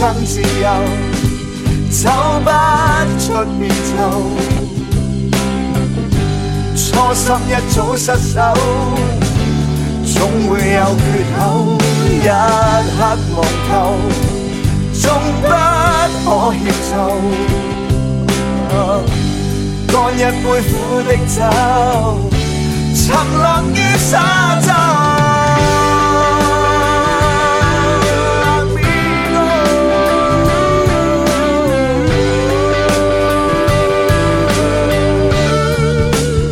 曾自由，走不出變奏。初心一早失手，總會有缺口，一刻望透，終不可協奏。乾一杯苦的酒，沉落於沙洲。